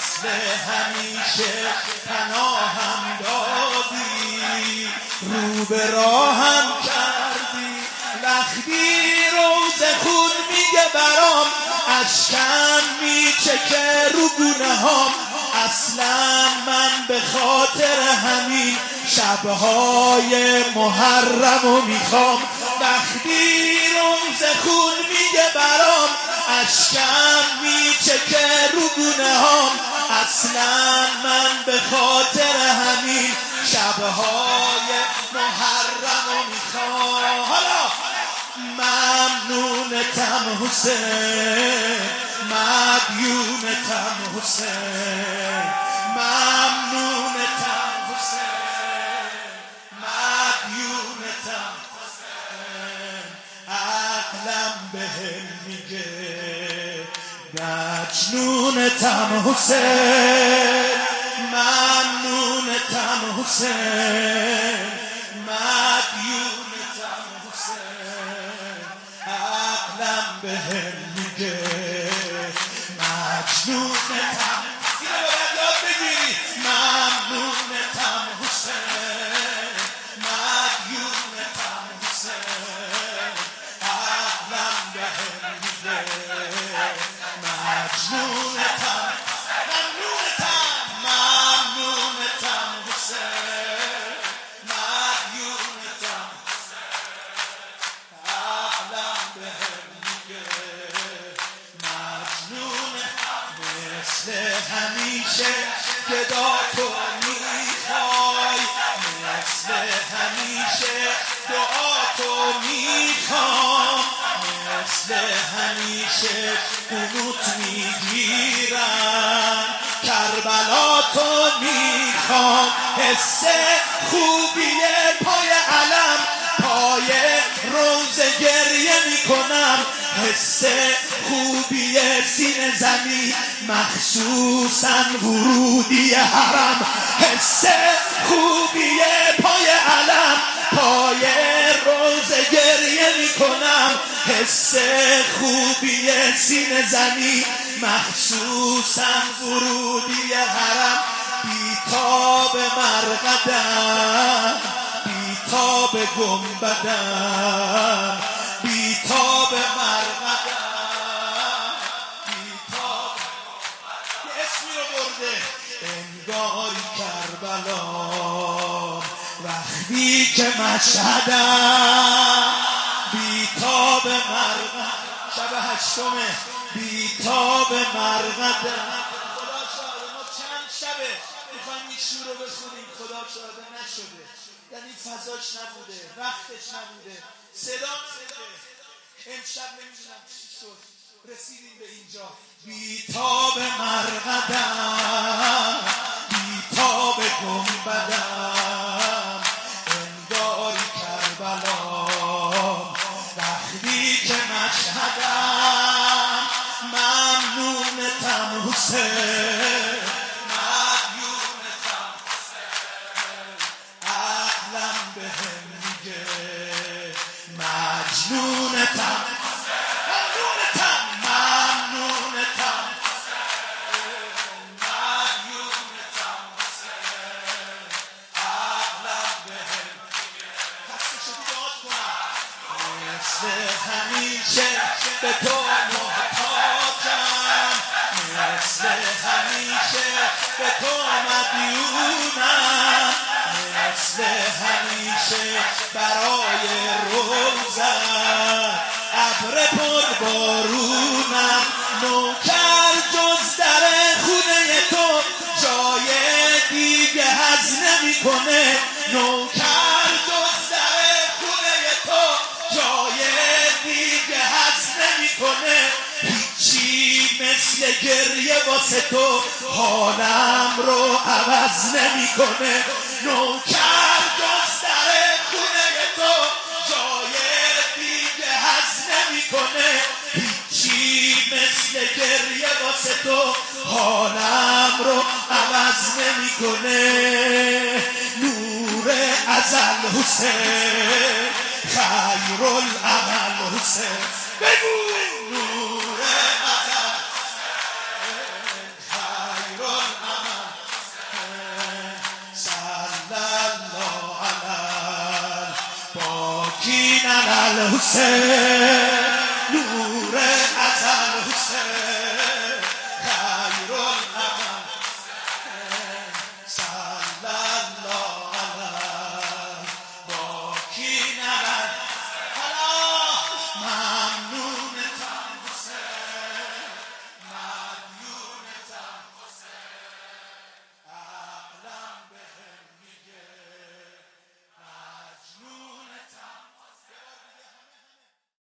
مثل همیشه پناهم دادی، رو به راهم کردی. وقتی روز خون میگه برام، اشکم میچکه رو گونه هام. اصلا من به خاطر همین شبهای محرمو میخوام. وقتی روز خون میگه برام، اشکم میچکه رو گونه هام. اصلا من به خاطر همین شبهای محرمو میخوام. حالا ممنونتم حسین، مدیونتم حسین، ممنونتم حسین، مدیونتم حسین. عقلم بهم میگه مجنونتم حسین، ممنونتم حسین، مدیونتم حسین. عقلم بهم میگه مجنونتم. اینو باید یاد بگیری. ممنونتم حسین، مدیونتم حسین. عقلم بهم میگه مجنونتم، ممنونتم، ممنونتم حسین، مدیونتم. عقلم بهم میگه مجنونتم. مثل همیشه گدا تو میخوای، مثل همیشه دعا تو میخوام. مثل همیشه قنوت میگیرم، کربلا تو میخوام. حس خوبی پای علم، پای روز گریه میکنم. حس خوبی سینه زنی، مخصوصا ورودی حرم. حس خوبی پای علم، پای روز گریه میکنم. حس خوبی سینه زنی، مخصوصا ورودی حرم. بیتاب مرقدم، بیتاب گنبدم، بیتاب مرقدم، بیتاب. یه اسمی رو برده، انگاری کربلا وقتی که مشهدم. بیتاب مرقدم، شب هشتمه. بیتاب مرقدم. خدا شاهده ما چند شبه میخوایم این شور رو بخونیم، خدا شاهده نشده. یعنی فضاش نبوده، وقتش نبوده، صدا نبوده. امشب نمیدونم چی شد رسیدیم به اینجا. بیتاب مرقدم، بیتاب گنبدم، انگاری کربلام وقتی که مشهدم. ممنونتم حسین، مدیونتم حسین. عقلم بهم میگه مجنونتم، ممنونتم، ممنونتم حسین، مدیونتم حسین. عقلم بهم میگه. خسته شدی داد کنم. مثل همیشه به تو محتاجم، مثل همیشه به تو مدیونم. مثل همیشه برای روزم ابر پر بارونم. نوکر جز در خونه تو جای دیگه هز نمیکنه. نوکر جز در خونه تو جای دیگه هز نمیکنه. هیچی مثل گریه واسه تو حالم رو عوض نمیکنه. نوکر جز در خونه تو جای دیگه هز نمیکنه. هیچی مثل گریه واسه تو حالم رو عوض نمیکنه. نور ازل حسین، خیرالعمل حسین. بگو نور ازل حسین، خیرالعمل حسین